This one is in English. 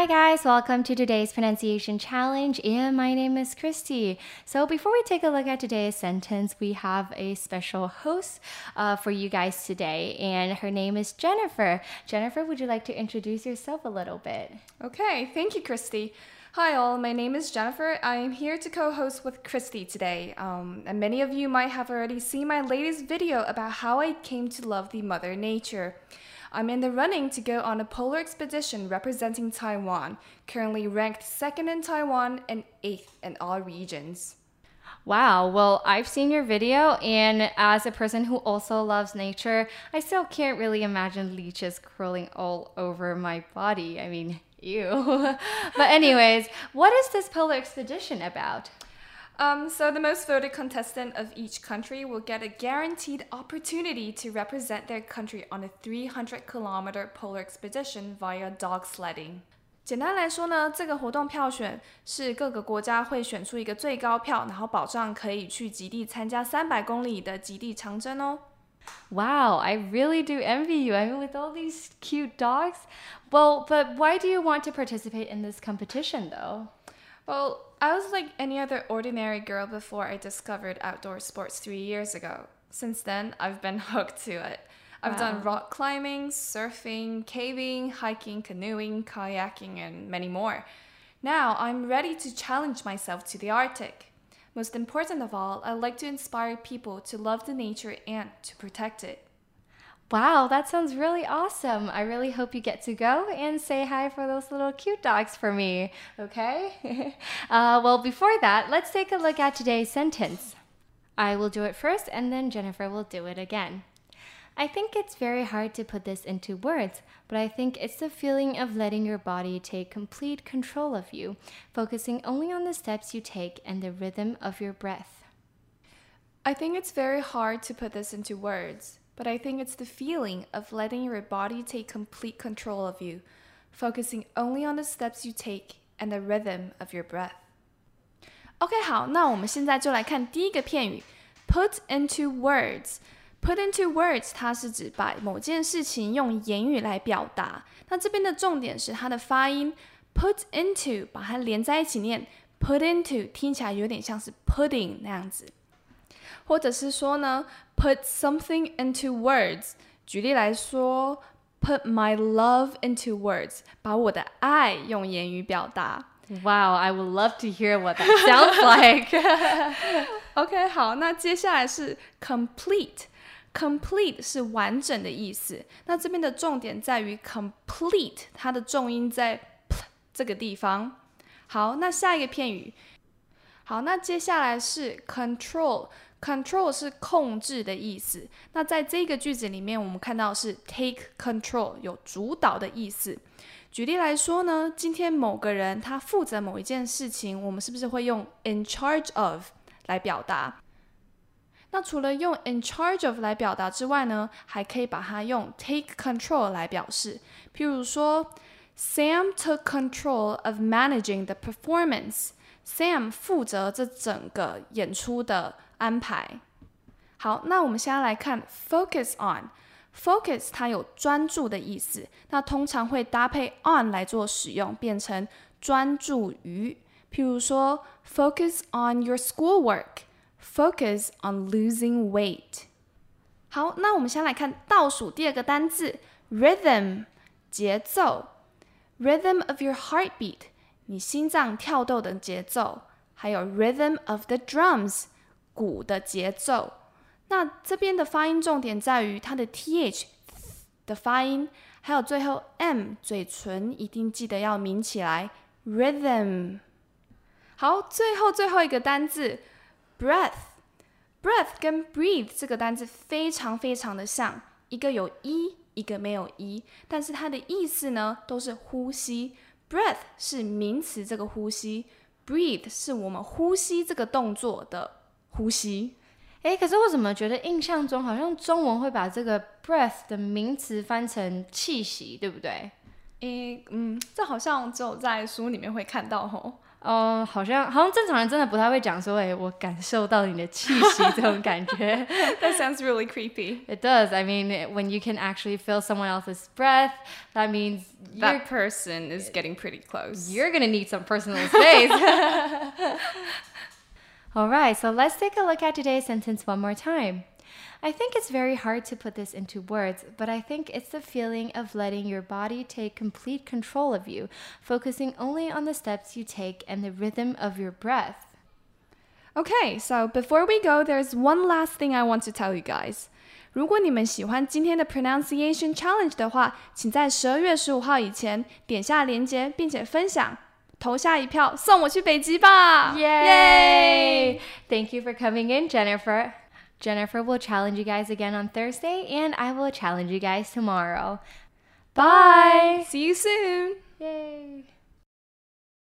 Hi guys, welcome to today's pronunciation challenge, and my name is Christy. So before we take a look at today's sentence, we have a special host for you guys today, and her name is Jennifer. Jennifer, would you like to introduce yourself a little bit? Okay, thank you, Christy. Hi all, my name is Jennifer. I am here to co-host with Christy today. And many of you might have already seen my latest video about how I came to love the Mother Nature. I'm in the running to go on a polar expedition representing Taiwan, currently ranked 2nd in Taiwan and 8th in all regions. Wow, well, I've seen your video, and as a person who also loves nature, I still can't really imagine leeches crawling all over my body. I mean, ew. But anyways, what is this polar expedition about? So the most voted contestant of each country will get a guaranteed opportunity to represent their country on a 300-kilometer polar expedition via dog sledding. 简单来说呢，这个活动票选是各个国家会选出一个最高票，然后保障可以去极地参加300公里的极地长征哦。 Wow, I really do envy you. I mean, with all these cute dogs. Well, but why do you want to participate in this competition though? Well, I was like any other ordinary girl before I discovered outdoor sports 3 years ago. Since then, I've been hooked to it. I've done rock climbing, surfing, caving, hiking, canoeing, kayaking, and many more. Now, I'm ready to challenge myself to the Arctic. Most important of all, I like to inspire people to love the nature and to protect it. Wow, that sounds really awesome. I really hope you get to go and say hi for those little cute dogs for me, okay? Well, before that, let's take a look at today's sentence. I will do it first, and then Jennifer will do it again. I think it's very hard to put this into words, but I think it's the feeling of letting your body take complete control of you, focusing only on the steps you take and the rhythm of your breath. I think it's very hard to put this into words, but I think it's the feeling of letting your body take complete control of you, focusing only on the steps you take and the rhythm of your breath. OK, 好，那我们现在就来看第一个片语 put into words。Put into words， 它是指把某件事情用言语来表达。那这边的重点是它的发音 ，put into， 把它连在一起念 ，put into 听起来有点像是 pudding 那样子。或者是说呢 ，put something into words。举例来说 ，put my love into words， 把我的爱用言语表达。 Wow, I would love to hear what that sounds like. OK， 好，那接下来是 complete。Complete 是完整的意思，那这边的重点在于 complete， 它的重音在 p 这个地方。好，那下一个片语，好，那接下来是 control。control 是控制的意思，那在这个句子里面，我们看到是 take control， 有主导的意思。举例来说呢，今天某个人他负责某一件事情，我们是不是会用 in charge of 来表达？那除了用 in charge of 来表达之外呢，还可以把它用 take control 来表示。譬如说 Sam took control of managing the performance. Sam 负责这整个演出的安排。好，那我们现在来看 focus on。Focus 它有专注的意思，那通常会搭配 on 来做使用，变成专注于。譬如说 focus on your schoolwork。Focus on losing weight. 好，那我们先来看倒数第二个单字 rhythm 节奏 rhythm of your heartbeat 你心脏跳动的节奏，还有 rhythm of the drums 鼓的节奏。那这边的发音重点在于它的 th 的发音，还有最后 m 嘴唇一定记得要抿起来 rhythm。好，最后一个单字Breath 跟 breathe 这个单字非常非常的像，一个有 一，一个没有一，但是它的意思呢都是呼吸。Breath 是名词，这个呼吸 breathe 是我们呼吸这个动作的呼吸。 可是我怎么觉得印象中好像中文会把这个 breath 的名词翻成气息，对不对？ 这好像只有在书里面会看到吼。 好像正常人真的不太会讲说，我感受到你的气息这种感觉。 That sounds really creepy. It does. I mean, when you can actually feel someone else's breath, that means That person is getting pretty close. you're gonna need some personal space. All right, so let's take a look at today's sentence one more time. I think it's very hard to put this into words, but I think it's the feeling of letting your body take complete control of you, focusing only on the steps you take and the rhythm of your breath. Okay, so before we go, there's one last thing I want to tell you guys. 如果你们喜欢今天的 Pronunciation Challenge 的话，请在12月15号以前点下链接，并且分享，投下一票，送我去北极吧 Yay! Thank you for coming in, Jennifer. Jennifer will challenge you guys again on Thursday, and I will challenge you guys tomorrow. Bye! See you soon! Yay!